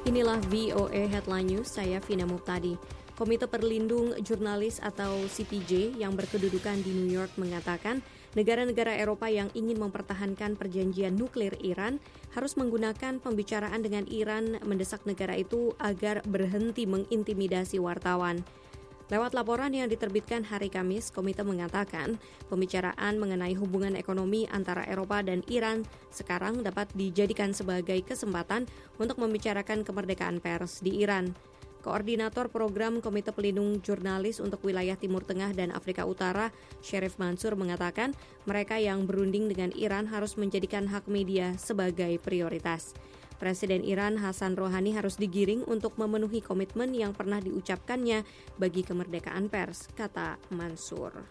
Inilah VOA Headline News, saya Vina Muptadi. Komite Perlindung Jurnalis atau CPJ yang berkedudukan di New York mengatakan negara-negara Eropa yang ingin mempertahankan perjanjian nuklir Iran harus menggunakan pembicaraan dengan Iran mendesak negara itu agar berhenti mengintimidasi wartawan. Lewat laporan yang diterbitkan hari Kamis, komite mengatakan pembicaraan mengenai hubungan ekonomi antara Eropa dan Iran sekarang dapat dijadikan sebagai kesempatan untuk membicarakan kemerdekaan pers di Iran. Koordinator Program Komite Pelindung Jurnalis untuk Wilayah Timur Tengah dan Afrika Utara, Syarif Mansur mengatakan mereka yang berunding dengan Iran harus menjadikan hak media sebagai prioritas. Presiden Iran Hasan Rouhani harus digiring untuk memenuhi komitmen yang pernah diucapkannya bagi kemerdekaan pers, kata Mansur.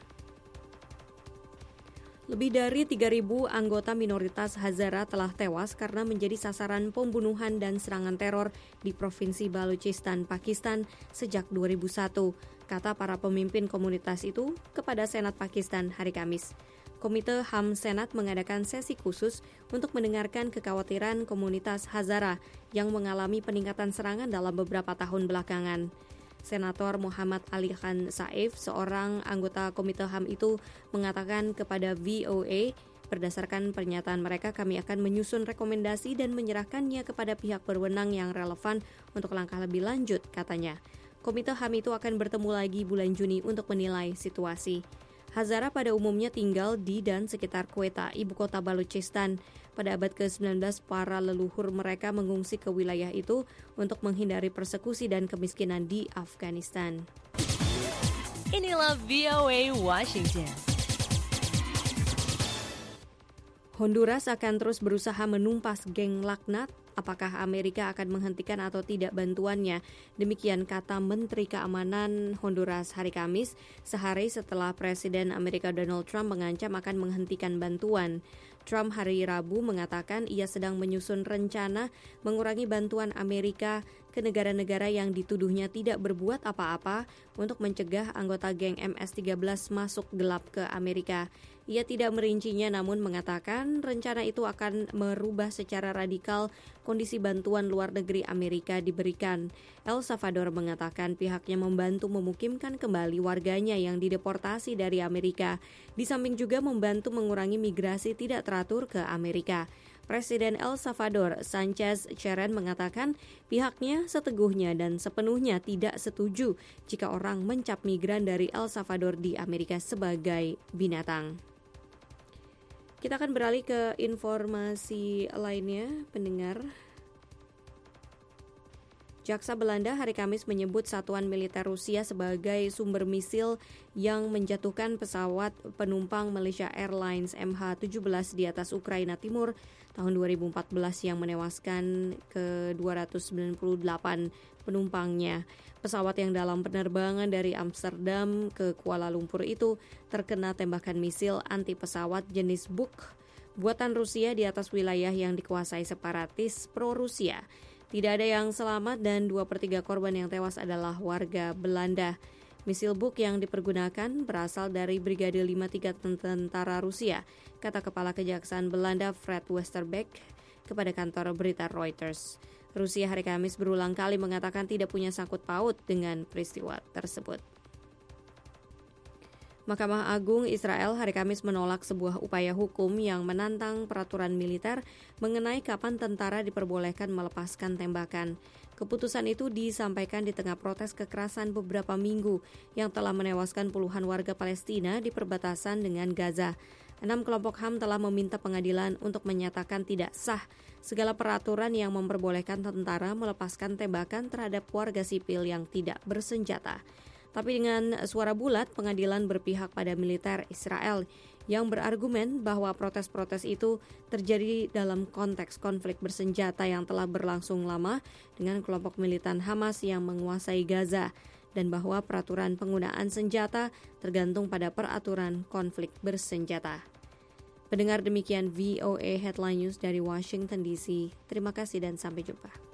Lebih dari 3.000 anggota minoritas Hazara telah tewas karena menjadi sasaran pembunuhan dan serangan teror di Provinsi Balochistan, Pakistan sejak 2001, kata para pemimpin komunitas itu kepada Senat Pakistan hari Kamis. Komite HAM Senat mengadakan sesi khusus untuk mendengarkan kekhawatiran komunitas Hazara yang mengalami peningkatan serangan dalam beberapa tahun belakangan. Senator Muhammad Ali Khan Saif, seorang anggota Komite HAM itu, mengatakan kepada VOA, berdasarkan pernyataan mereka kami akan menyusun rekomendasi dan menyerahkannya kepada pihak berwenang yang relevan untuk langkah lebih lanjut, katanya. Komite HAM itu akan bertemu lagi bulan Juni untuk menilai situasi. Hazara pada umumnya tinggal di dan sekitar Quetta, ibu kota Balochistan. Pada abad ke-19, para leluhur mereka mengungsi ke wilayah itu untuk menghindari persekusi dan kemiskinan di Afghanistan. Inilah VOA Washington. Honduras akan terus berusaha menumpas geng laknat. Apakah Amerika akan menghentikan atau tidak bantuannya? Demikian kata Menteri Keamanan Honduras hari Kamis, sehari setelah Presiden Amerika Donald Trump mengancam akan menghentikan bantuan. Trump hari Rabu mengatakan ia sedang menyusun rencana mengurangi bantuan Amerika ke negara-negara yang dituduhnya tidak berbuat apa-apa untuk mencegah anggota geng MS-13 masuk gelap ke Amerika. Ia tidak merincinya namun mengatakan rencana itu akan merubah secara radikal kondisi bantuan luar negeri Amerika diberikan. El Salvador mengatakan pihaknya membantu memukimkan kembali warganya yang dideportasi dari Amerika, di samping juga membantu mengurangi migrasi tidak teratur ke Amerika. Presiden El Salvador Sanchez Cheren mengatakan pihaknya seteguhnya dan sepenuhnya tidak setuju jika orang mencap migran dari El Salvador di Amerika sebagai binatang. Kita akan beralih ke informasi lainnya, pendengar. Jaksa Belanda hari Kamis menyebut satuan militer Rusia sebagai sumber misil yang menjatuhkan pesawat penumpang Malaysia Airlines MH17 di atas Ukraina Timur tahun 2014 yang menewaskan ke-298 penumpangnya. Pesawat yang dalam penerbangan dari Amsterdam ke Kuala Lumpur itu terkena tembakan misil anti pesawat jenis Buk buatan Rusia di atas wilayah yang dikuasai separatis pro-Rusia. Tidak ada yang selamat dan 2/3 korban yang tewas adalah warga Belanda. Misil Buk yang dipergunakan berasal dari Brigade 53 tentara Rusia, kata Kepala Kejaksaan Belanda Fred Westerbeek kepada kantor berita Reuters. Rusia hari Kamis berulang kali mengatakan tidak punya sangkut paut dengan peristiwa tersebut. Mahkamah Agung Israel hari Kamis menolak sebuah upaya hukum yang menantang peraturan militer mengenai kapan tentara diperbolehkan melepaskan tembakan. Keputusan itu disampaikan di tengah protes kekerasan beberapa minggu yang telah menewaskan puluhan warga Palestina di perbatasan dengan Gaza. 6 kelompok HAM telah meminta pengadilan untuk menyatakan tidak sah segala peraturan yang memperbolehkan tentara melepaskan tembakan terhadap warga sipil yang tidak bersenjata. Tapi dengan suara bulat, pengadilan berpihak pada militer Israel yang berargumen bahwa protes-protes itu terjadi dalam konteks konflik bersenjata yang telah berlangsung lama dengan kelompok militan Hamas yang menguasai Gaza dan bahwa peraturan penggunaan senjata tergantung pada peraturan konflik bersenjata. Pendengar, demikian VOA Headline News dari Washington DC. Terima kasih dan sampai jumpa.